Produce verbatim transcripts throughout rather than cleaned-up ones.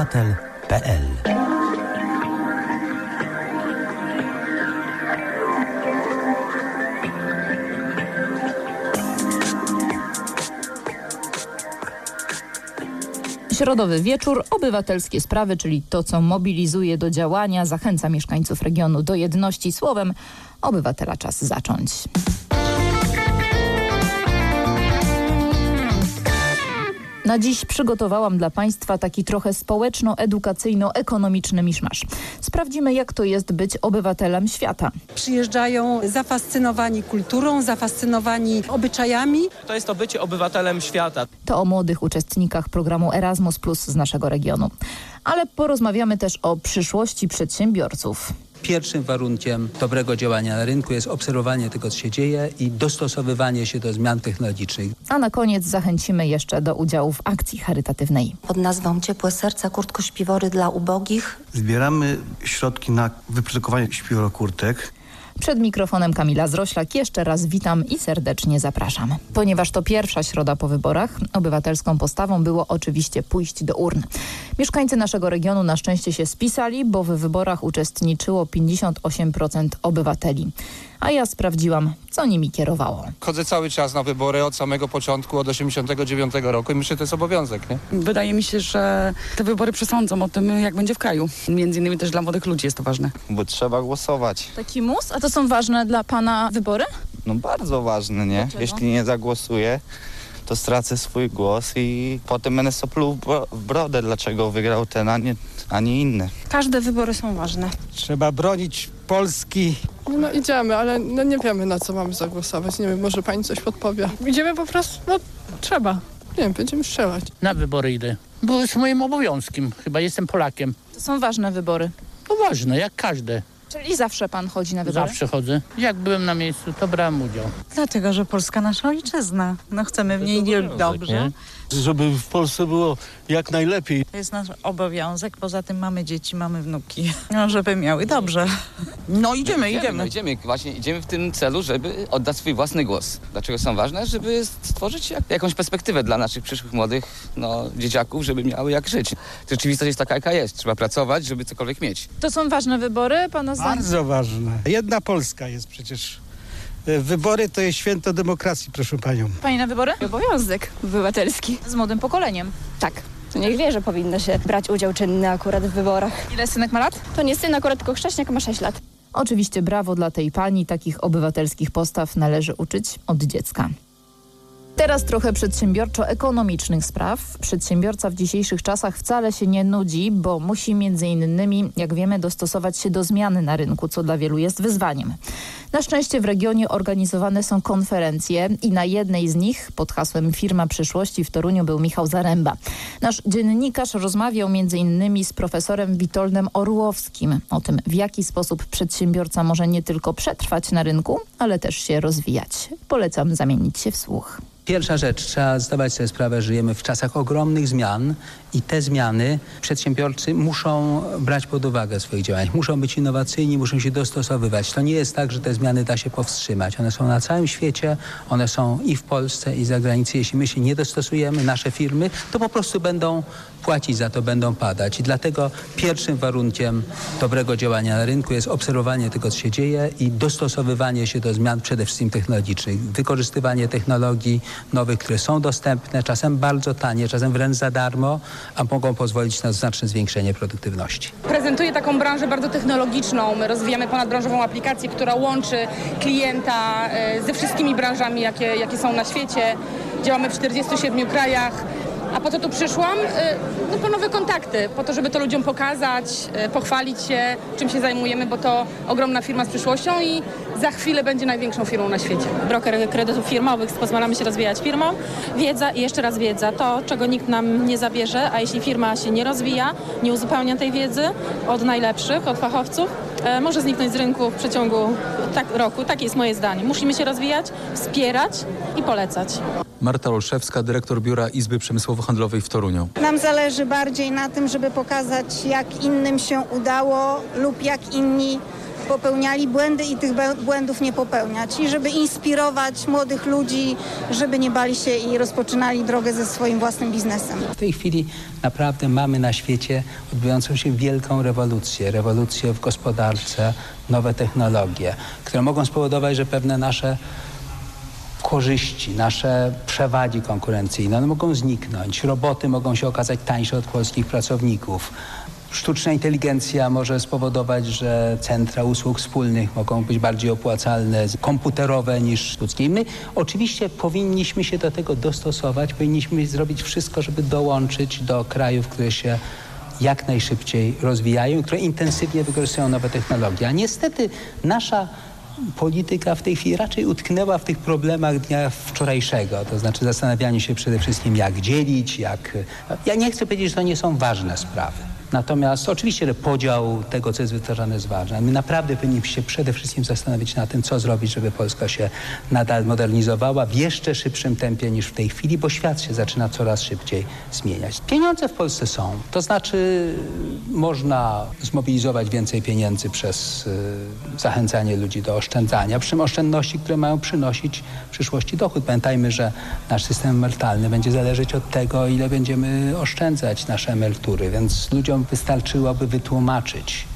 obywatel kropka p l. Środowy wieczór, obywatelskie sprawy, czyli to, co mobilizuje do działania, zachęca mieszkańców regionu do jedności. Słowem, obywatela czas zacząć. Na dziś przygotowałam dla Państwa taki trochę społeczno-edukacyjno-ekonomiczny miszmasz. Sprawdzimy, jak to jest być obywatelem świata. Przyjeżdżają zafascynowani kulturą, zafascynowani obyczajami. To jest to bycie obywatelem świata. To o młodych uczestnikach programu Erasmus plus z naszego regionu. Ale porozmawiamy też o przyszłości przedsiębiorców. Pierwszym warunkiem dobrego działania na rynku jest obserwowanie tego, co się dzieje i dostosowywanie się do zmian technologicznych. A na koniec zachęcimy jeszcze do udziału w akcji charytatywnej. Pod nazwą Ciepłe Serca kurtko-śpiwory dla ubogich. Zbieramy środki na wyprodukowanie śpiworokurtek. Przed mikrofonem Kamila Zroślak jeszcze raz witam i serdecznie zapraszam. Ponieważ to pierwsza środa po wyborach, obywatelską postawą było oczywiście pójść do urn. Mieszkańcy naszego regionu na szczęście się spisali, bo w wyborach uczestniczyło pięćdziesiąt osiem procent obywateli. A ja sprawdziłam, co nimi kierowało. Chodzę cały czas na wybory od samego początku, od osiemdziesiątego dziewiątego roku i myślę, że to jest obowiązek, nie? Wydaje mi się, że te wybory przesądzą o tym, jak będzie w kraju. Między innymi też dla młodych ludzi jest to ważne. Bo trzeba głosować. Taki mus? A to są ważne dla pana wybory? No bardzo ważne, nie? Dlaczego? Jeśli nie zagłosuję, to stracę swój głos i potem będę sopluł w brodę, dlaczego wygrał ten, a nie, a nie inny. Każde wybory są ważne. Trzeba bronić Polski. No idziemy, ale no nie wiemy, na co mamy zagłosować. Nie wiem, może pani coś podpowie. Idziemy po prostu, no trzeba. Nie wiem, będziemy strzelać. Na wybory idę, bo jest moim obowiązkiem. Chyba jestem Polakiem. To są ważne wybory. No ważne, jak każde. Czyli zawsze pan chodzi na wybory? Zawsze chodzę. Jak byłem na miejscu, to brałem udział. Dlatego, że Polska nasza ojczyzna. No chcemy w niej dobrze. Nie? Żeby w Polsce było jak najlepiej. To jest nasz obowiązek, poza tym mamy dzieci, mamy wnuki. No, żeby miały dobrze. No idziemy, idziemy. idziemy. No, idziemy. Właśnie idziemy w tym celu, żeby oddać swój własny głos. Dlaczego są ważne? Żeby stworzyć jak, jakąś perspektywę dla naszych przyszłych młodych no, dzieciaków, żeby miały jak żyć. Rzeczywistość jest taka, jaka jest. Trzeba pracować, żeby cokolwiek mieć. To są ważne wybory, pana zdaniem? Bardzo ważne. Jedna Polska jest przecież. Wybory to jest święto demokracji, proszę panią. Pani na wybory? Obowiązek obywatelski. Z młodym pokoleniem. Tak. To niech wie, że powinno się brać udział czynny akurat w wyborach. Ile synek ma lat? To nie syn akurat, tylko chrześniak ma sześć lat. Oczywiście brawo dla tej pani. Takich obywatelskich postaw należy uczyć od dziecka. Teraz trochę przedsiębiorczo-ekonomicznych spraw. Przedsiębiorca w dzisiejszych czasach wcale się nie nudzi, bo musi między innymi, jak wiemy, dostosować się do zmiany na rynku, co dla wielu jest wyzwaniem. Na szczęście w regionie organizowane są konferencje i na jednej z nich pod hasłem Firma Przyszłości w Toruniu był Michał Zaręba. Nasz dziennikarz rozmawiał między innymi z profesorem Witoldem Orłowskim o tym, w jaki sposób przedsiębiorca może nie tylko przetrwać na rynku, ale też się rozwijać. Polecam zamienić się w słuch. Pierwsza rzecz, trzeba zdawać sobie sprawę, że żyjemy w czasach ogromnych zmian i te zmiany przedsiębiorcy muszą brać pod uwagę w swoich działaniach. Muszą być innowacyjni, muszą się dostosowywać. To nie jest tak, że te zmiany da się powstrzymać. One są na całym świecie, one są i w Polsce, i za granicą. Jeśli my się nie dostosujemy, nasze firmy, to po prostu będą płacić za to, będą padać. I dlatego pierwszym warunkiem dobrego działania na rynku jest obserwowanie tego, co się dzieje i dostosowywanie się do zmian przede wszystkim technologicznych. Wykorzystywanie technologii nowych, które są dostępne, czasem bardzo tanie, czasem wręcz za darmo, a mogą pozwolić na znaczne zwiększenie produktywności. Prezentuję taką branżę bardzo technologiczną. My rozwijamy ponadbranżową aplikację, która łączy klienta ze wszystkimi branżami, jakie, jakie są na świecie. Działamy w czterdziestu siedmiu krajach. A po co tu przyszłam? No po nowe kontakty, po to, żeby to ludziom pokazać, pochwalić się, czym się zajmujemy, bo to ogromna firma z przyszłością i za chwilę będzie największą firmą na świecie. Broker kredytów firmowych, pozwalamy się rozwijać firmom. Wiedza i jeszcze raz wiedza, to czego nikt nam nie zabierze, a jeśli firma się nie rozwija, nie uzupełnia tej wiedzy od najlepszych, od fachowców, może zniknąć z rynku w przeciągu tak, roku. Takie jest moje zdanie. Musimy się rozwijać, wspierać i polecać. Marta Olszewska, dyrektor Biura Izby Przemysłowo-Handlowej w Toruniu. Nam zależy bardziej na tym, żeby pokazać, jak innym się udało lub jak inni popełniali błędy i tych błędów nie popełniać. I żeby inspirować młodych ludzi, żeby nie bali się i rozpoczynali drogę ze swoim własnym biznesem. W tej chwili naprawdę mamy na świecie odbywającą się wielką rewolucję. Rewolucję w gospodarce, nowe technologie, które mogą spowodować, że pewne nasze korzyści, nasze przewagi konkurencyjne one mogą zniknąć. Roboty mogą się okazać tańsze od polskich pracowników. Sztuczna inteligencja może spowodować, że centra usług wspólnych mogą być bardziej opłacalne, komputerowe niż ludzkie. I my oczywiście powinniśmy się do tego dostosować, powinniśmy zrobić wszystko, żeby dołączyć do krajów, które się jak najszybciej rozwijają, które intensywnie wykorzystują nowe technologie. A niestety nasza polityka w tej chwili raczej utknęła w tych problemach dnia wczorajszego, to znaczy zastanawianiu się przede wszystkim, jak dzielić, jak... Ja nie chcę powiedzieć, że to nie są ważne sprawy. Natomiast oczywiście, że podział tego, co jest wytwarzane, jest ważny. My naprawdę powinniśmy się przede wszystkim zastanowić nad tym, co zrobić, żeby Polska się nadal modernizowała w jeszcze szybszym tempie niż w tej chwili, bo świat się zaczyna coraz szybciej zmieniać. Pieniądze w Polsce są. To znaczy można zmobilizować więcej pieniędzy przez y, zachęcanie ludzi do oszczędzania. Przy czym oszczędności, które mają przynosić w przyszłości dochód. Pamiętajmy, że nasz system emerytalny będzie zależeć od tego, ile będziemy oszczędzać nasze emerytury, więc ludziom wystarczyłoby wytłumaczyć,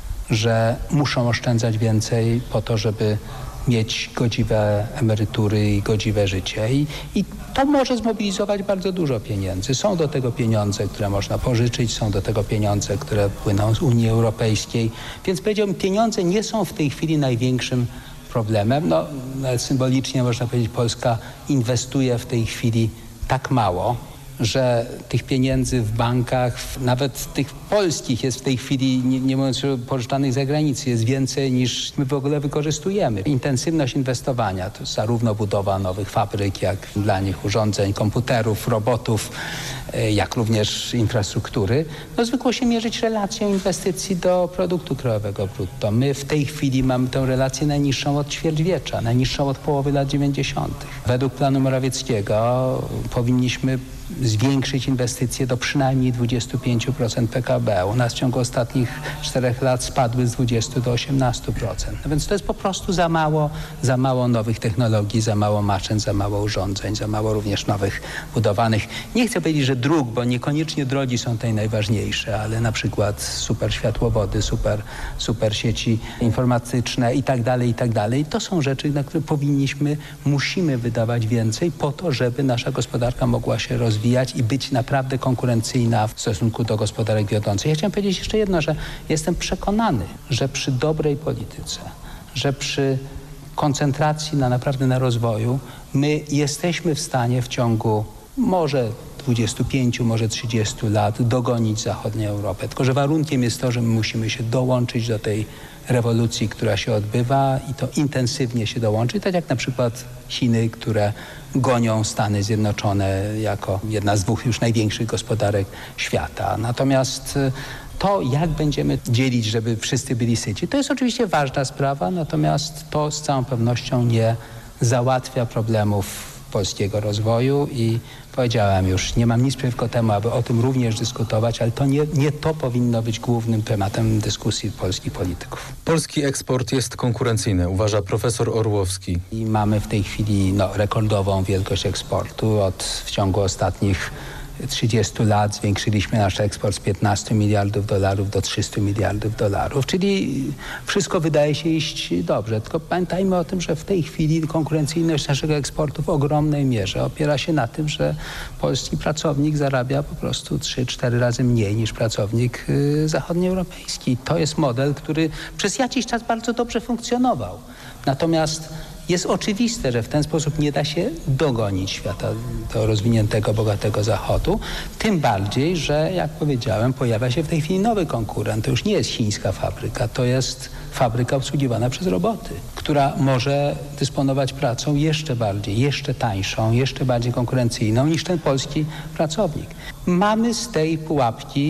że muszą oszczędzać więcej po to, żeby mieć godziwe emerytury i godziwe życie. I, i to może zmobilizować bardzo dużo pieniędzy. Są do tego pieniądze, które można pożyczyć, są do tego pieniądze, które płyną z Unii Europejskiej. Więc powiedziałbym, pieniądze nie są w tej chwili największym problemem. No, nawet symbolicznie można powiedzieć, Polska inwestuje w tej chwili tak mało, że tych pieniędzy w bankach, nawet tych polskich jest w tej chwili, nie, nie mówiąc o pożyczanych z zagranicy, jest więcej niż my w ogóle wykorzystujemy. Intensywność inwestowania to zarówno budowa nowych fabryk, jak dla nich urządzeń, komputerów, robotów, jak również infrastruktury, no zwykło się mierzyć relacją inwestycji do produktu krajowego brutto. My w tej chwili mamy tę relację najniższą od ćwierćwiecza, najniższą od połowy lat dziewięćdziesiątych. Według planu Morawieckiego powinniśmy zwiększyć inwestycje do przynajmniej dwadzieścia pięć procent P K B. U nas w ciągu ostatnich czterech lat spadły z dwudziestu do osiemnastu procent. No więc to jest po prostu za mało, za mało nowych technologii, za mało maszyn, za mało urządzeń, za mało również nowych budowanych. Nie chcę powiedzieć, że dróg, bo niekoniecznie drogi są tutaj najważniejsze, ale na przykład super światłowody, super, super sieci informatyczne i tak dalej, i tak dalej. To są rzeczy, na które powinniśmy, musimy wydawać więcej po to, żeby nasza gospodarka mogła się rozwijać i być naprawdę konkurencyjna w stosunku do gospodarek wiodących. Ja chciałem powiedzieć jeszcze jedno, że jestem przekonany, że przy dobrej polityce, że przy koncentracji na naprawdę na rozwoju, my jesteśmy w stanie w ciągu może dwudziestu pięciu, może trzydziestu lat dogonić zachodnią Europę. Tylko że warunkiem jest to, że my musimy się dołączyć do tej rewolucji, która się odbywa i to intensywnie się dołączyć, tak jak na przykład Chiny, które gonią Stany Zjednoczone jako jedna z dwóch już największych gospodarek świata. Natomiast to, jak będziemy dzielić, żeby wszyscy byli syci, to jest oczywiście ważna sprawa, natomiast to z całą pewnością nie załatwia problemów polskiego rozwoju i powiedziałem już, nie mam nic przeciwko temu, aby o tym również dyskutować, ale to nie, nie to powinno być głównym tematem dyskusji polskich polityków. Polski eksport jest konkurencyjny, uważa profesor Orłowski. I mamy w tej chwili no, rekordową wielkość eksportu. Od, w ciągu ostatnich trzydziestu lat zwiększyliśmy nasz eksport z piętnastu miliardów dolarów do trzystu miliardów dolarów, czyli wszystko wydaje się iść dobrze. Tylko pamiętajmy o tym, że w tej chwili konkurencyjność naszego eksportu w ogromnej mierze opiera się na tym, że polski pracownik zarabia po prostu trzy cztery razy mniej niż pracownik y, zachodnioeuropejski. To jest model, który przez jakiś czas bardzo dobrze funkcjonował. Natomiast jest oczywiste, że w ten sposób nie da się dogonić świata do rozwiniętego, bogatego Zachodu. Tym bardziej, że jak powiedziałem, pojawia się w tej chwili nowy konkurent. To już nie jest chińska fabryka, to jest fabryka obsługiwana przez roboty, która może dysponować pracą jeszcze bardziej, jeszcze tańszą, jeszcze bardziej konkurencyjną niż ten polski pracownik. Mamy z tej pułapki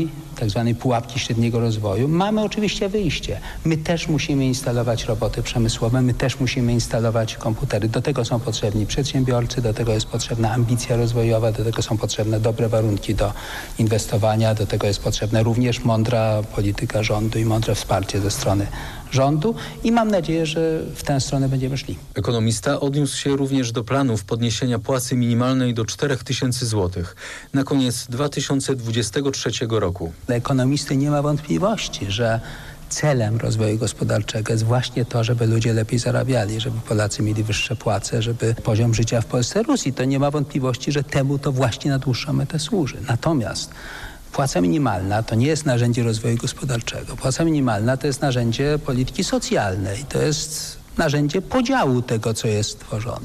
tak zwanej pułapki średniego rozwoju, mamy oczywiście wyjście. My też musimy instalować roboty przemysłowe, my też musimy instalować komputery. Do tego są potrzebni przedsiębiorcy, do tego jest potrzebna ambicja rozwojowa, do tego są potrzebne dobre warunki do inwestowania, do tego jest potrzebna również mądra polityka rządu i mądre wsparcie ze strony rządu i mam nadzieję, że w tę stronę będziemy szli. Ekonomista odniósł się również do planów podniesienia płacy minimalnej do czterech tysięcy złotych na koniec dwa tysiące dwudziestego trzeciego roku. Dla ekonomisty nie ma wątpliwości, że celem rozwoju gospodarczego jest właśnie to, żeby ludzie lepiej zarabiali, żeby Polacy mieli wyższe płace, żeby poziom życia w Polsce rósł i to nie ma wątpliwości, że temu to właśnie na dłuższą metę służy. Natomiast płaca minimalna to nie jest narzędzie rozwoju gospodarczego. Płaca minimalna to jest narzędzie polityki socjalnej. To jest narzędzie podziału tego, co jest tworzone.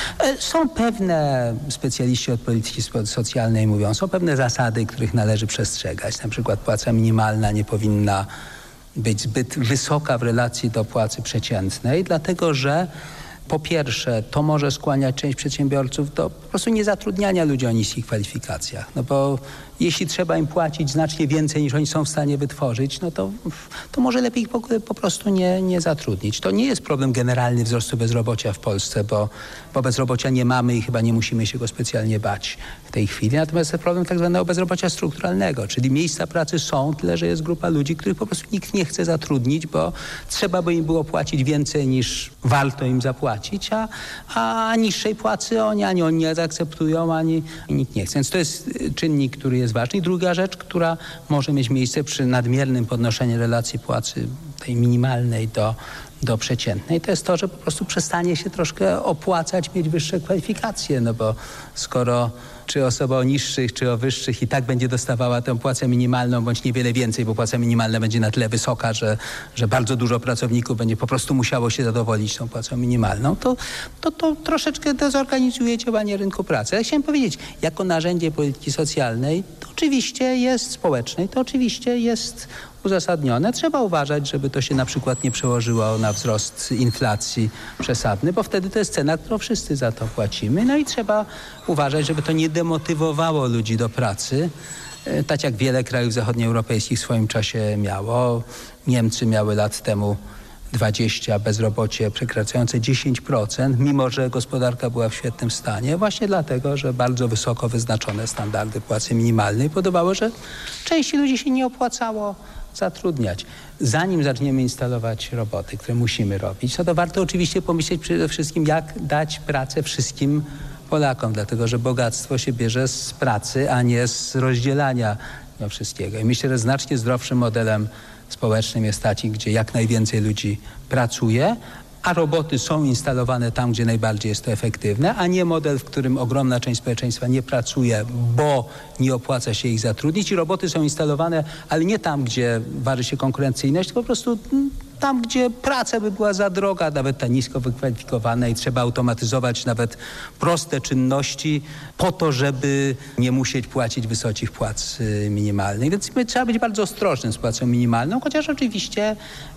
Są pewne, specjaliści od polityki socjalnej mówią, są pewne zasady, których należy przestrzegać. Na przykład płaca minimalna nie powinna być zbyt wysoka w relacji do płacy przeciętnej, dlatego że po pierwsze, to może skłaniać część przedsiębiorców do po prostu niezatrudniania ludzi o niskich kwalifikacjach. No bo jeśli trzeba im płacić znacznie więcej niż oni są w stanie wytworzyć, no to, to może lepiej ich po, po prostu nie, nie zatrudnić. To nie jest problem generalny wzrostu bezrobocia w Polsce, bo, bo bezrobocia nie mamy i chyba nie musimy się go specjalnie bać w tej chwili. Natomiast jest problem tak zwanego bezrobocia strukturalnego, czyli miejsca pracy są, tyle że jest grupa ludzi, których po prostu nikt nie chce zatrudnić, bo trzeba by im było płacić więcej niż warto im zapłacić, a, a niższej płacy oni ani oni nie zaakceptują, ani nikt nie chce. Więc to jest czynnik, który jest ważny. I druga rzecz, która może mieć miejsce przy nadmiernym podnoszeniu relacji płacy tej minimalnej do, do przeciętnej, to jest to, że po prostu przestanie się troszkę opłacać mieć wyższe kwalifikacje, no bo skoro czy osoba o niższych, czy o wyższych i tak będzie dostawała tę płacę minimalną, bądź niewiele więcej, bo płaca minimalna będzie na tyle wysoka, że, że bardzo dużo pracowników będzie po prostu musiało się zadowolić tą płacą minimalną, to, to, to troszeczkę dezorganizuje działanie rynku pracy. Ja chciałem powiedzieć, jako narzędzie polityki socjalnej, to oczywiście jest społecznej, to oczywiście jest uzasadnione. Trzeba uważać, żeby to się na przykład nie przełożyło na wzrost inflacji przesadny, bo wtedy to jest cena, którą wszyscy za to płacimy. No i trzeba uważać, żeby to nie demotywowało ludzi do pracy, tak jak wiele krajów zachodnioeuropejskich w swoim czasie miało. Niemcy miały lat temu dwadzieścia, bezrobocie przekraczające dziesięć procent, mimo że gospodarka była w świetnym stanie, właśnie dlatego, że bardzo wysoko wyznaczone standardy płacy minimalnej powodowały, że części ludzi się nie opłacało zatrudniać. Zanim zaczniemy instalować roboty, które musimy robić, no to warto oczywiście pomyśleć przede wszystkim, jak dać pracę wszystkim Polakom, dlatego że bogactwo się bierze z pracy, a nie z rozdzielania no, wszystkiego. I myślę, że znacznie zdrowszym modelem społecznym jest taki, gdzie jak najwięcej ludzi pracuje, a roboty są instalowane tam, gdzie najbardziej jest to efektywne, a nie model, w którym ogromna część społeczeństwa nie pracuje, bo nie opłaca się ich zatrudnić i roboty są instalowane, ale nie tam, gdzie waży się konkurencyjność, tylko po prostu tam, gdzie praca by była za droga, nawet ta nisko wykwalifikowana i trzeba automatyzować nawet proste czynności po to, żeby nie musieć płacić wysokich płac minimalnych. Więc my trzeba być bardzo ostrożnym z płacą minimalną, chociaż oczywiście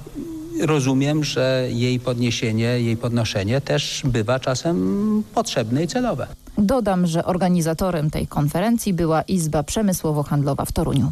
rozumiem, że jej podniesienie, jej podnoszenie też bywa czasem potrzebne i celowe. Dodam, że organizatorem tej konferencji była Izba Przemysłowo-Handlowa w Toruniu.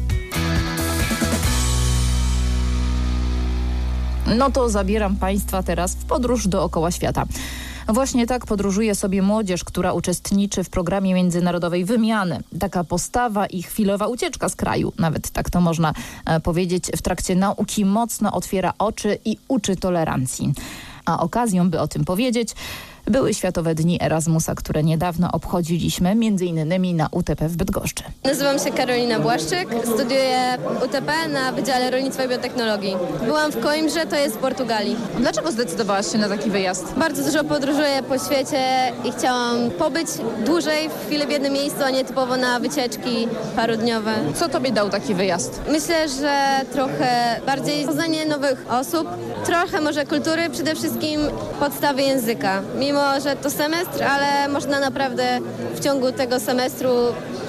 No to zabieram Państwa teraz w podróż dookoła świata. Właśnie tak podróżuje sobie młodzież, która uczestniczy w programie międzynarodowej wymiany. Taka postawa i chwilowa ucieczka z kraju, nawet tak to można e, powiedzieć, w trakcie nauki mocno otwiera oczy i uczy tolerancji. A okazją, by o tym powiedzieć, były Światowe Dni Erasmusa, które niedawno obchodziliśmy, między innymi na U T P w Bydgoszczy. Nazywam się Karolina Błaszczyk, studiuję U T P na Wydziale Rolnictwa i Biotechnologii. Byłam w Coimbrze, to jest w Portugalii. Dlaczego zdecydowałaś się na taki wyjazd? Bardzo dużo podróżuję po świecie i chciałam pobyć dłużej, chwilę w jednym miejscu, a nie typowo na wycieczki parodniowe. Co tobie dał taki wyjazd? Myślę, że trochę bardziej poznanie nowych osób, trochę może kultury, przede wszystkim podstawy języka. Mimo, że to semestr, ale można naprawdę w ciągu tego semestru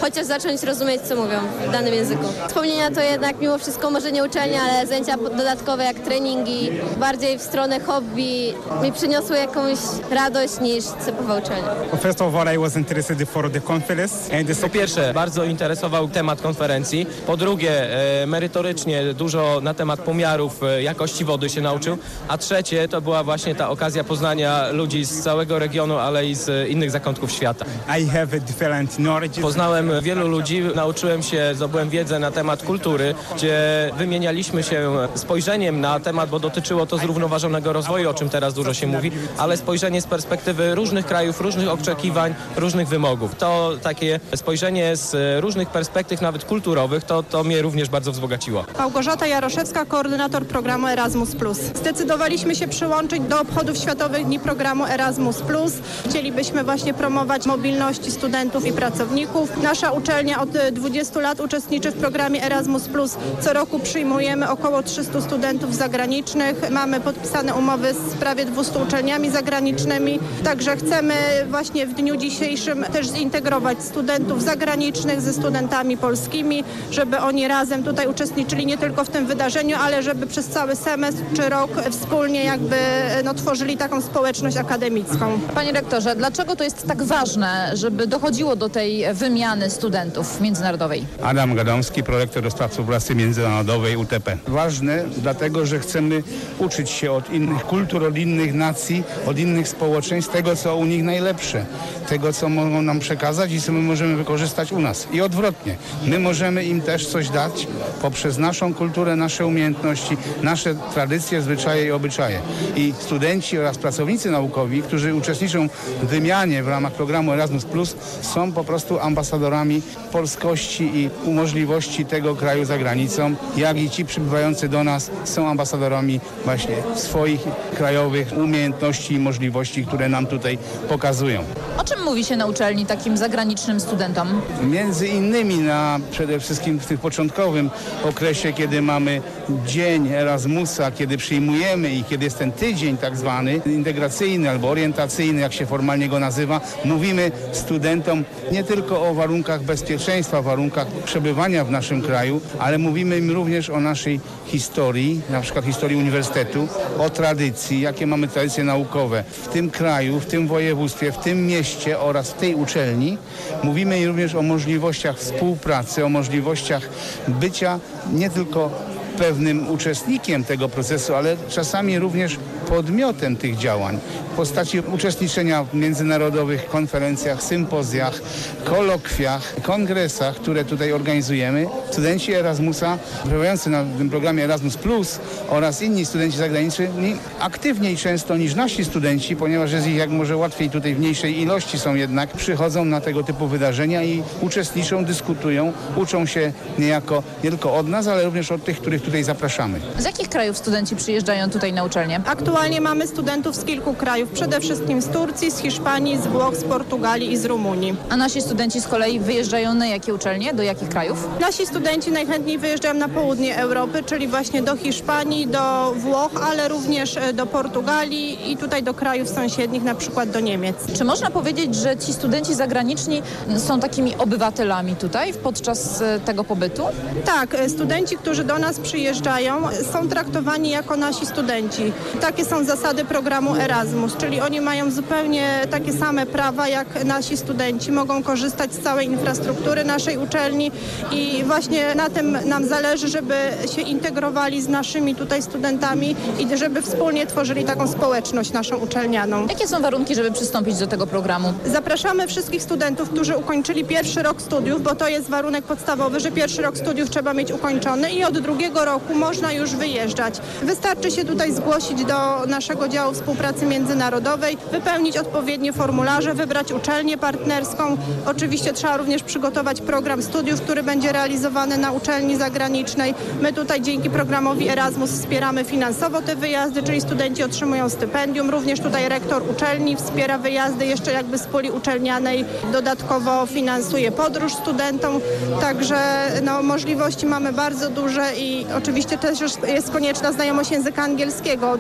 chociaż zacząć rozumieć, co mówią w danym języku. Wspomnienia to jednak mimo wszystko może nie uczelnia, ale zajęcia dodatkowe jak treningi, bardziej w stronę hobby mi przyniosły jakąś radość niż typowa uczelnia. First of all, I was interested for the conference. And the... Po pierwsze, bardzo interesował temat konferencji. Po drugie, e, merytorycznie dużo na temat pomiarów e, jakości wody się nauczył. A trzecie, to była właśnie ta okazja poznania ludzi z całego regionu, ale i z innych zakątków świata. I have a different knowledge. Poznałem wielu ludzi, nauczyłem się, zdobyłem wiedzę na temat kultury, gdzie wymienialiśmy się spojrzeniem na temat, bo dotyczyło to zrównoważonego rozwoju, o czym teraz dużo się mówi, ale spojrzenie z perspektywy różnych krajów, różnych oczekiwań, różnych wymogów. To takie spojrzenie z różnych perspektyw, nawet kulturowych, to, to mnie również bardzo wzbogaciło. Małgorzata Jaroszewska, koordynator programu Erasmus plus. Zdecydowaliśmy się przyłączyć do obchodów Światowych Dni Programu Erasmus plus. Chcielibyśmy właśnie promować mobilności studentów i pracowników. Nasza uczelnia od dwudziestu lat uczestniczy w programie Erasmus plus. Co roku przyjmujemy około trzystu studentów zagranicznych. Mamy podpisane umowy z prawie dwustu uczelniami zagranicznymi. Także chcemy właśnie w dniu dzisiejszym też zintegrować studentów zagranicznych ze studentami polskimi, żeby oni razem tutaj uczestniczyli nie tylko w tym wydarzeniu, ale żeby przez cały semestr czy rok wspólnie jakby no, tworzyli taką społeczność akademicką. Panie rektorze, dlaczego to jest tak ważne, żeby dochodziło do tej wymiany studentów międzynarodowej? Adam Gadomski, prorektor do spraw współpracy międzynarodowej U T P. Ważne dlatego, że chcemy uczyć się od innych kultur, od innych nacji, od innych społeczeństw, tego co u nich najlepsze, tego co mogą nam przekazać i co my możemy wykorzystać u nas. I odwrotnie, my możemy im też coś dać poprzez naszą kulturę, nasze umiejętności, nasze tradycje, zwyczaje i obyczaje. I studenci oraz pracownicy naukowi, którzy uczestniczą w wymianie w ramach programu Erasmus plus, są po prostu ambasadorami polskości i możliwości tego kraju za granicą, jak i ci przybywający do nas są ambasadorami właśnie swoich krajowych umiejętności i możliwości, które nam tutaj pokazują. O czym mówi się na uczelni takim zagranicznym studentom? Między innymi na przede wszystkim w tym początkowym okresie, kiedy mamy Dzień Erasmusa, kiedy przyjmujemy i kiedy jest ten tydzień tak zwany integracyjny albo orientacyjny, jak się formalnie go nazywa, mówimy studentom nie tylko o warunkach bezpieczeństwa, warunkach przebywania w naszym kraju, ale mówimy im również o naszej historii, na przykład historii uniwersytetu, o tradycji, jakie mamy tradycje naukowe w tym kraju, w tym województwie, w tym mieście oraz w tej uczelni. Mówimy im również o możliwościach współpracy, o możliwościach bycia nie tylko pewnym uczestnikiem tego procesu, ale czasami również podmiotem tych działań w postaci uczestniczenia w międzynarodowych konferencjach, sympozjach, kolokwiach, kongresach, które tutaj organizujemy. Studenci Erasmusa przebywający na tym programie Erasmus plus oraz inni studenci zagraniczni aktywniej często niż nasi studenci, ponieważ jest ich jak może łatwiej tutaj w mniejszej ilości są jednak, przychodzą na tego typu wydarzenia i uczestniczą, dyskutują, uczą się niejako nie tylko od nas, ale również od tych, których tutaj zapraszamy. Z jakich krajów studenci przyjeżdżają tutaj na uczelnię? Aktualnie mamy studentów z kilku krajów, przede wszystkim z Turcji, z Hiszpanii, z Włoch, z Portugalii i z Rumunii. A nasi studenci z kolei wyjeżdżają na jakie uczelnie? Do jakich krajów? Nasi studenci najchętniej wyjeżdżają na południe Europy, czyli właśnie do Hiszpanii, do Włoch, ale również do Portugalii i tutaj do krajów sąsiednich, na przykład do Niemiec. Czy można powiedzieć, że ci studenci zagraniczni są takimi obywatelami tutaj podczas tego pobytu? Tak, studenci, którzy do nas przyjeżdżają, są traktowani jako nasi studenci. Takie są zasady programu Erasmus, czyli oni mają zupełnie takie same prawa jak nasi studenci. Mogą korzystać z całej infrastruktury naszej uczelni i właśnie na tym nam zależy, żeby się integrowali z naszymi tutaj studentami i żeby wspólnie tworzyli taką społeczność naszą uczelnianą. Jakie są warunki, żeby przystąpić do tego programu? Zapraszamy wszystkich studentów, którzy ukończyli pierwszy rok studiów, bo to jest warunek podstawowy, że pierwszy rok studiów trzeba mieć ukończony i od drugiego roku można już wyjeżdżać. Wystarczy się tutaj zgłosić do naszego działu współpracy międzynarodowej, wypełnić odpowiednie formularze, wybrać uczelnię partnerską. Oczywiście trzeba również przygotować program studiów, który będzie realizowany na uczelni zagranicznej. My tutaj dzięki programowi Erasmus wspieramy finansowo te wyjazdy, czyli studenci otrzymują stypendium. Również tutaj rektor uczelni wspiera wyjazdy jeszcze jakby z puli uczelnianej. Dodatkowo finansuje podróż studentom. Także no, możliwości mamy bardzo duże i oczywiście też jest konieczna znajomość języka angielskiego albo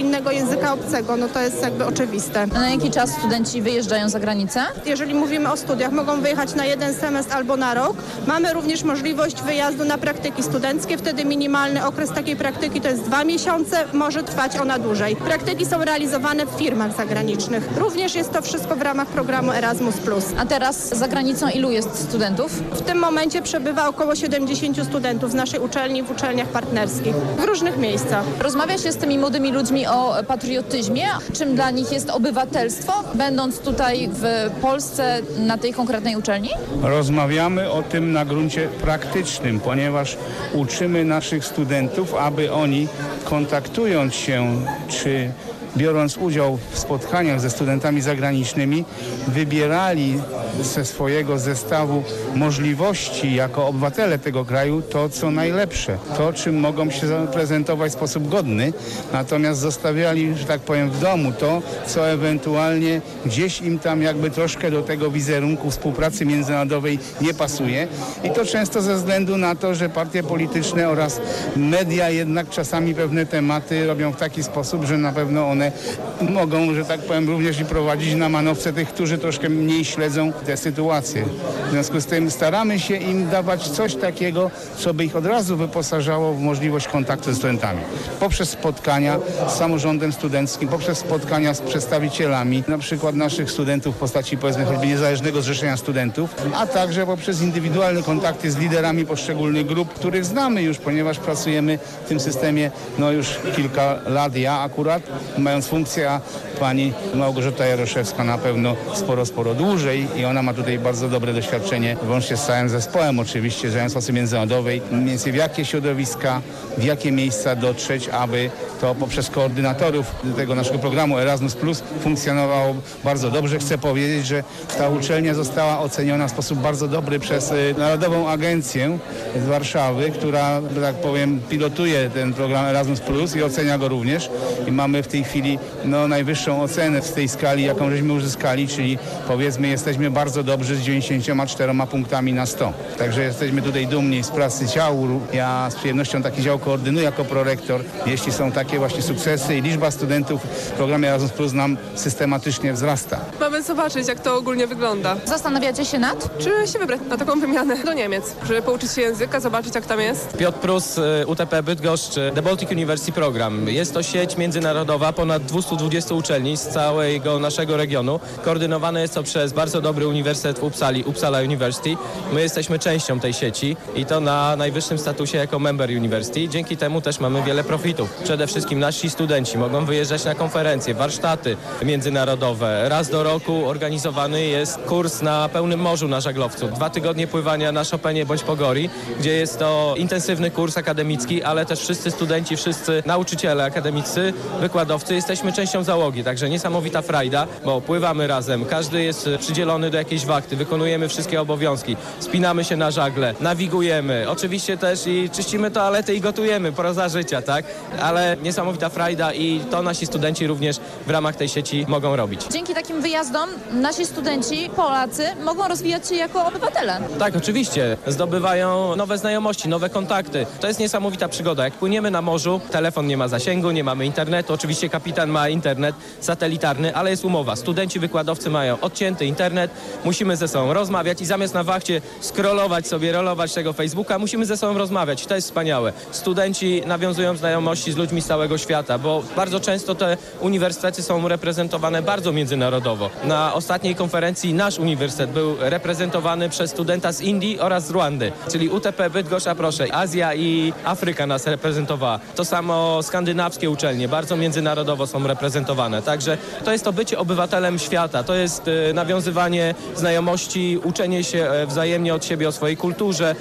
innego języka obcego, no to jest jakby oczywiste. A na jaki czas studenci wyjeżdżają za granicę? Jeżeli mówimy o studiach, mogą wyjechać na jeden semestr albo na rok. Mamy również możliwość wyjazdu na praktyki studenckie. Wtedy minimalny okres takiej praktyki to jest dwa miesiące, może trwać ona dłużej. Praktyki są realizowane w firmach zagranicznych. Również jest to wszystko w ramach programu Erasmus plus. A teraz za granicą ilu jest studentów? W tym momencie przebywa około siedemdziesięciu studentów z naszej uczelni w uczelniach partnerskich w różnych miejscach. Rozmawia się z tymi młodymi ludźmi o patriotyzmie. Czym dla nich jest obywatelstwo, będąc tutaj w Polsce na tej konkretnej uczelni? Rozmawiamy o tym na gruncie praktycznym, ponieważ uczymy naszych studentów, aby oni kontaktując się czy biorąc udział w spotkaniach ze studentami zagranicznymi, wybierali ze swojego zestawu możliwości jako obywatele tego kraju to, co najlepsze, to, czym mogą się zaprezentować w sposób godny, natomiast zostawiali, że tak powiem, w domu to, co ewentualnie gdzieś im tam jakby troszkę do tego wizerunku współpracy międzynarodowej nie pasuje i to często ze względu na to, że partie polityczne oraz media jednak czasami pewne tematy robią w taki sposób, że na pewno one mogą, że tak powiem, również i prowadzić na manowce tych, którzy troszkę mniej śledzą te sytuacje. W związku z tym staramy się im dawać coś takiego, co by ich od razu wyposażało w możliwość kontaktu ze studentami. Poprzez spotkania z samorządem studenckim, poprzez spotkania z przedstawicielami, na przykład naszych studentów w postaci, powiedzmy, choćby Niezależnego Zrzeszenia Studentów, a także poprzez indywidualne kontakty z liderami poszczególnych grup, których znamy już, ponieważ pracujemy w tym systemie no już kilka lat. Ja akurat, mając funkcję, a pani Małgorzata Jaroszewska na pewno sporo, sporo dłużej i ona ma tutaj bardzo dobre doświadczenie, włącznie z całym zespołem oczywiście, działając w sposób międzynarodowej, mniej więcej w jakie środowiska, w jakie miejsca dotrzeć, aby to poprzez koordynatorów tego naszego programu Erasmus plus funkcjonowało bardzo dobrze. Chcę powiedzieć, że ta uczelnia została oceniona w sposób bardzo dobry przez Narodową Agencję z Warszawy, która, że tak powiem, pilotuje ten program Erasmus plus i ocenia go również. I mamy w tej chwili no, najwyższą ocenę z tej skali, jaką żeśmy uzyskali, czyli powiedzmy jesteśmy bardzo dobrzy z dziewięćdziesięcioma czterema punktami na sto. Także jesteśmy tutaj dumni z pracy działu. Ja z przyjemnością taki dział koordynuję jako prorektor. Jeśli są takie właśnie sukcesy i liczba studentów w programie Erasmus plus nam systematycznie wzrasta. Mamy zobaczyć, jak to ogólnie wygląda. Zastanawiacie się nad? Czy się wybrać na taką wymianę do Niemiec, żeby pouczyć się języka, zobaczyć, jak tam jest? Piotr Prus, U T P Bydgoszcz, The Baltic University Program. Jest to sieć międzynarodowa, ponad dwieście dwadzieścia uczelni z całego naszego regionu. Koordynowane jest to przez bardzo dobry uniwersytet w Uppsali, Uppsala University. My jesteśmy częścią tej sieci i to na najwyższym statusie jako Member University. Dzięki temu też mamy wiele profitów. Przede wszystkim nasi studenci mogą wyjeżdżać na konferencje, warsztaty międzynarodowe. Raz do roku organizowany jest kurs na pełnym morzu na żaglowcu. Dwa tygodnie pływania na Chopinie bądź Pogori, gdzie jest to intensywny kurs akademicki, ale też wszyscy studenci, wszyscy nauczyciele akademicy, wykładowcy jesteśmy częścią załogi, także niesamowita frajda, bo pływamy razem, każdy jest przydzielony do jakiejś wachty, wykonujemy wszystkie obowiązki, spinamy się na żagle, nawigujemy, oczywiście też i czyścimy toalety i gotujemy, proza życia, tak? Ale niesamowita frajda i to nasi studenci również w ramach tej sieci mogą robić. Dzięki takim wyjazdom nasi studenci, Polacy, mogą rozwijać się jako obywatele. Tak, oczywiście. Zdobywają nowe znajomości, nowe kontakty. To jest niesamowita przygoda. Jak płyniemy na morzu, telefon nie ma zasięgu, nie mamy internetu. Oczywiście kapitan ma internet satelitarny, ale jest umowa. Studenci, wykładowcy mają odcięty internet, musimy ze sobą rozmawiać i zamiast na wachcie scrollować sobie, rolować tego Facebooka, musimy ze sobą rozmawiać. To jest wspaniałe. Studenci nawiązują znajomości z ludźmi z całego świata, bo bardzo często te uniwersytety są reprezentowane bardzo międzynarodowo. Na ostatniej konferencji nasz uniwersytet był reprezentowany przez studenta z Indii oraz z Rwandy, czyli U T P Bydgoszcz, a proszę, Azja i Afryka nas reprezentowała. To samo skandynawskie uczelnie bardzo międzynarodowo są reprezentowane. Także to jest to bycie obywatelem świata, to jest y, nawiązywanie znajomości, uczenie się wzajemnie od siebie o swojej kulturze,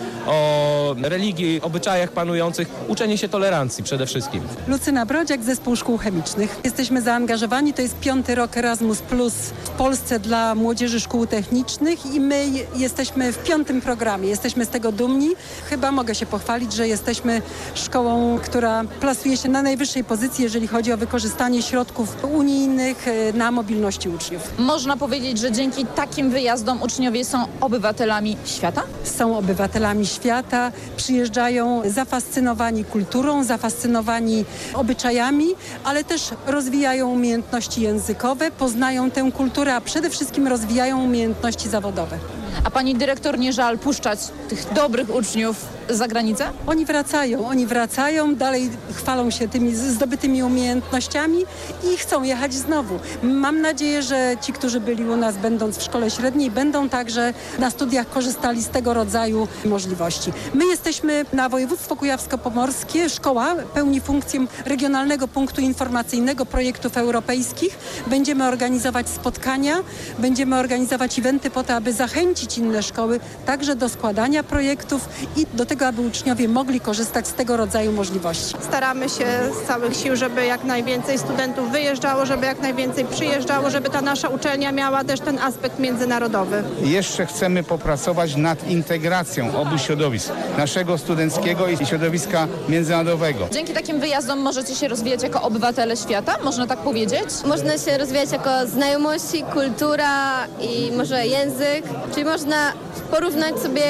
o religii, obyczajach panujących, uczenie się tolerancji przede wszystkim. Lucyna Brodziak, Zespół Szkół Chemicznych. Jesteśmy zaangażowani, to jest piąty rok Erasmus plus w Polsce dla młodzieży szkół technicznych i my jesteśmy w piątym programie. Jesteśmy z tego dumni. Chyba mogę się pochwalić, że jesteśmy szkołą, która plasuje się na najwyższej pozycji, jeżeli chodzi o wykorzystanie wykorzystanie środków unijnych na mobilności uczniów. Można powiedzieć, że dzięki takim wyjazdom uczniowie są obywatelami świata? Są obywatelami świata, przyjeżdżają zafascynowani kulturą, zafascynowani obyczajami, ale też rozwijają umiejętności językowe, poznają tę kulturę, a przede wszystkim rozwijają umiejętności zawodowe. A pani dyrektor nie żal puszczać tych dobrych uczniów za granicę? Oni wracają, oni wracają, dalej chwalą się tymi zdobytymi umiejętnościami i chcą jechać znowu. Mam nadzieję, że ci, którzy byli u nas będąc w szkole średniej, będą także na studiach korzystali z tego rodzaju możliwości. My jesteśmy na województwo kujawsko-pomorskie. Szkoła pełni funkcję regionalnego punktu informacyjnego projektów europejskich. Będziemy organizować spotkania, będziemy organizować eventy po to, aby zachęcić inne szkoły także do składania projektów i do tego, aby uczniowie mogli korzystać z tego rodzaju możliwości. Staramy się z całych sił, żeby jak najwięcej studentów wyjeżdżało, żeby jak najwięcej przyjeżdżało, żeby ta nasza uczelnia miała też ten aspekt międzynarodowy. Jeszcze chcemy popracować nad integracją obu środowisk, naszego studenckiego i środowiska międzynarodowego. Dzięki takim wyjazdom możecie się rozwijać jako obywatele świata, można tak powiedzieć? Można się rozwijać jako znajomości, kultura i może język, czyli można porównać sobie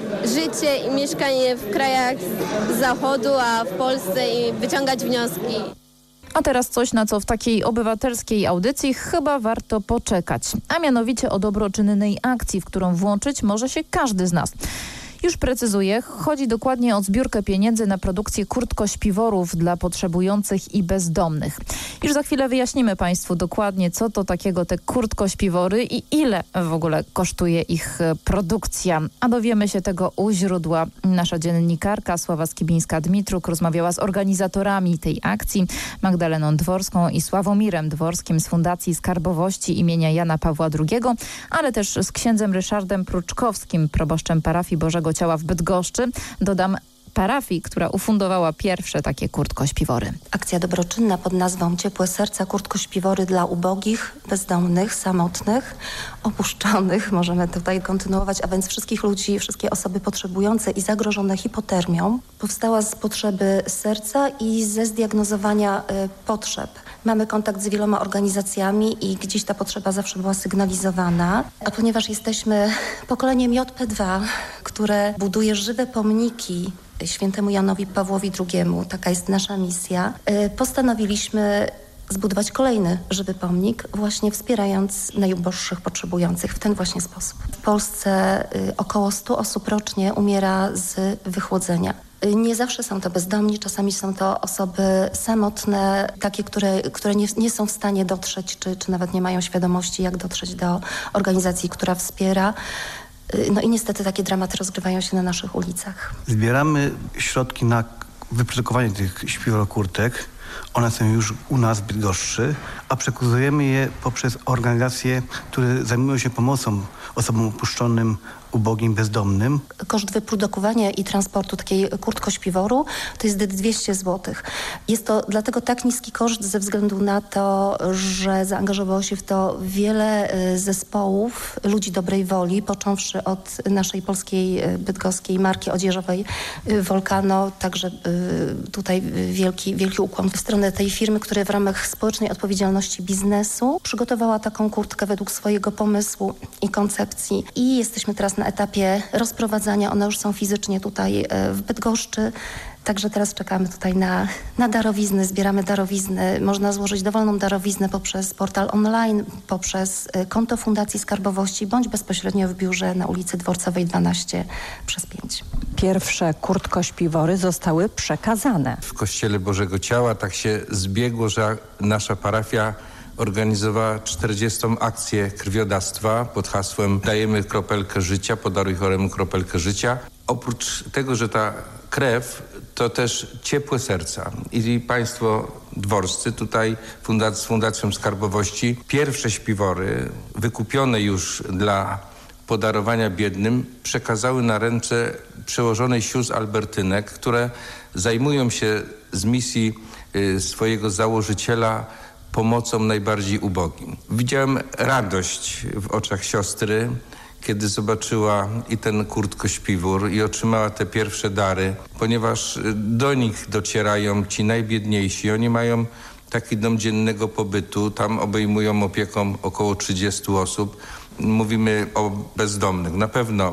życie i mieszkanie w krajach z zachodu, a w Polsce i wyciągać wnioski. A teraz coś, na co w takiej obywatelskiej audycji chyba warto poczekać, a mianowicie o dobroczynnej akcji, w którą włączyć może się każdy z nas. Już precyzuję, chodzi dokładnie o zbiórkę pieniędzy na produkcję kurtkośpiworów dla potrzebujących i bezdomnych. Już za chwilę wyjaśnimy Państwu dokładnie, co to takiego te kurtkośpiwory i ile w ogóle kosztuje ich produkcja. A dowiemy się tego u źródła. Nasza dziennikarka Sława Skibińska-Dmitruk rozmawiała z organizatorami tej akcji, Magdaleną Dworską i Sławomirem Dworskim z Fundacji Skarbowości imienia Jana Pawła drugiego, ale też z księdzem Ryszardem Pruczkowskim, proboszczem parafii Bożego Ciała w Bydgoszczy. Dodam, parafii, która ufundowała pierwsze takie kurtkośpiwory. Akcja dobroczynna pod nazwą Ciepłe Serca, kurtkośpiwory dla ubogich, bezdomnych, samotnych, opuszczonych. Możemy tutaj kontynuować, a więc wszystkich ludzi, wszystkie osoby potrzebujące i zagrożone hipotermią. Powstała z potrzeby serca i ze zdiagnozowania y, potrzeb. Mamy kontakt z wieloma organizacjami i gdzieś ta potrzeba zawsze była sygnalizowana. A ponieważ jesteśmy pokoleniem J P dwa, które buduje żywe pomniki świętemu Janowi Pawłowi drugiemu, taka jest nasza misja, postanowiliśmy zbudować kolejny żywy pomnik, właśnie wspierając najuboższych potrzebujących w ten właśnie sposób. W Polsce około stu osób rocznie umiera z wychłodzenia. Nie zawsze są to bezdomni, czasami są to osoby samotne, takie, które, które nie, nie są w stanie dotrzeć, czy, czy nawet nie mają świadomości, jak dotrzeć do organizacji, która wspiera. No i niestety takie dramaty rozgrywają się na naszych ulicach. Zbieramy środki na wyprodukowanie tych śpiworokurtek. One są już u nas w Bydgoszczy, a przekazujemy je poprzez organizacje, które zajmują się pomocą osobom opuszczonym, ubogim, bezdomnym. Koszt wyprodukowania i transportu takiej kurtkośpiworu to jest dwieście złotych. Jest to dlatego tak niski koszt ze względu na to, że zaangażowało się w to wiele zespołów, ludzi dobrej woli, począwszy od naszej polskiej bydgoskiej marki odzieżowej Volcano, także tutaj wielki, wielki ukłon w stronę tej firmy, która w ramach społecznej odpowiedzialności biznesu przygotowała taką kurtkę według swojego pomysłu i koncepcji. I jesteśmy teraz na etapie rozprowadzania. One już są fizycznie tutaj w Bydgoszczy. Także teraz czekamy tutaj na, na darowizny, zbieramy darowizny. Można złożyć dowolną darowiznę poprzez portal online, poprzez konto Fundacji Skarbowości, bądź bezpośrednio w biurze na ulicy Dworcowej dwanaście przez pięć. Pierwsze kurtkośpiwory zostały przekazane. W Kościele Bożego Ciała tak się zbiegło, że nasza parafia organizowała czterdziestą akcję krwiodawstwa pod hasłem Dajemy kropelkę życia, podaruj choremu kropelkę życia. Oprócz tego, że ta krew to też ciepłe serca. I państwo dworscy tutaj fundac- z Fundacją Skarbowości pierwsze śpiwory wykupione już dla podarowania biednym przekazały na ręce przełożonej sióstr Albertynek, które zajmują się z misji y, swojego założyciela pomocą najbardziej ubogim. Widziałem radość w oczach siostry, kiedy zobaczyła i ten kurtkośpiwór i otrzymała te pierwsze dary, ponieważ do nich docierają ci najbiedniejsi. Oni mają taki dom dziennego pobytu. Tam obejmują opieką około trzydzieści osób. Mówimy o bezdomnych. Na pewno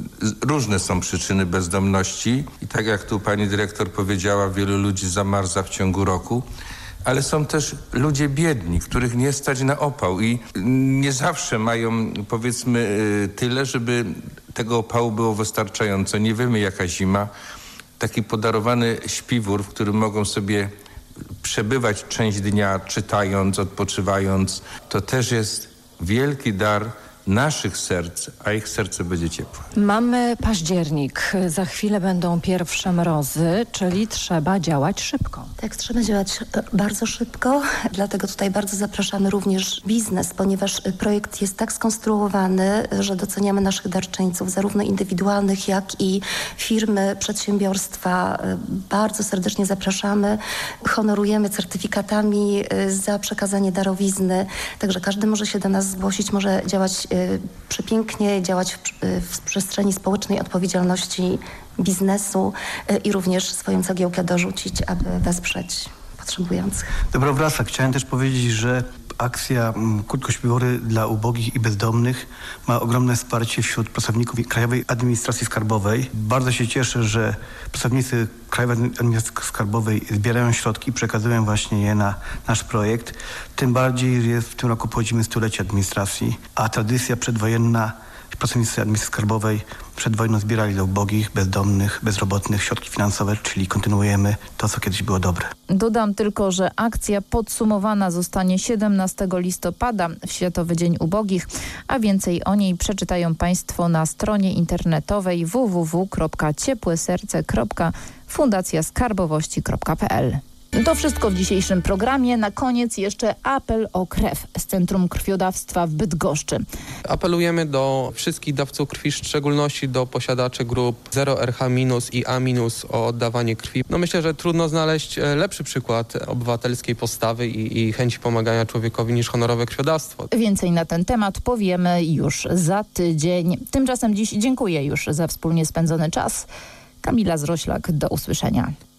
różne są przyczyny bezdomności i tak jak tu pani dyrektor powiedziała, wielu ludzi zamarza w ciągu roku. Ale są też ludzie biedni, których nie stać na opał i nie zawsze mają, powiedzmy, tyle, żeby tego opału było wystarczająco. Nie wiemy, jaka zima. Taki podarowany śpiwór, w którym mogą sobie przebywać część dnia, czytając, odpoczywając, to też jest wielki dar naszych serc, a ich serce będzie ciepłe. Mamy październik, za chwilę będą pierwsze mrozy, czyli trzeba działać szybko. Tak, trzeba działać bardzo szybko, dlatego tutaj bardzo zapraszamy również biznes, ponieważ projekt jest tak skonstruowany, że doceniamy naszych darczyńców, zarówno indywidualnych, jak i firmy, przedsiębiorstwa. Bardzo serdecznie zapraszamy, honorujemy certyfikatami za przekazanie darowizny, także każdy może się do nas zgłosić, może działać przepięknie, działać w, w przestrzeni społecznej odpowiedzialności biznesu i również swoją cegiełkę dorzucić, aby wesprzeć potrzebujących. Dobro wraca. Chciałem też powiedzieć, że akcja Krótkośpiwory dla ubogich i bezdomnych ma ogromne wsparcie wśród pracowników Krajowej Administracji Skarbowej. Bardzo się cieszę, że pracownicy Krajowej Administracji Skarbowej zbierają środki i przekazują właśnie je na nasz projekt. Tym bardziej, że w tym roku obchodzimy stulecie administracji, a tradycja przedwojenna, pracownicy Administracji Skarbowej przed wojną zbierali dla ubogich, bezdomnych, bezrobotnych środki finansowe, czyli kontynuujemy to, co kiedyś było dobre. Dodam tylko, że akcja podsumowana zostanie siedemnastego listopada w Światowy Dzień Ubogich, a więcej o niej przeczytają Państwo na stronie internetowej w w w kropka ciepłe serce kropka fundacja skarbowości kropka p l. To wszystko w dzisiejszym programie. Na koniec jeszcze apel o krew z Centrum Krwiodawstwa w Bydgoszczy. Apelujemy do wszystkich dawców krwi, w szczególności do posiadaczy grup zero R H minus i A minus o oddawanie krwi. No myślę, że trudno znaleźć lepszy przykład obywatelskiej postawy i, i chęci pomagania człowiekowi niż honorowe krwiodawstwo. Więcej na ten temat powiemy już za tydzień. Tymczasem dziś dziękuję już za wspólnie spędzony czas. Kamila Zroślak, do usłyszenia.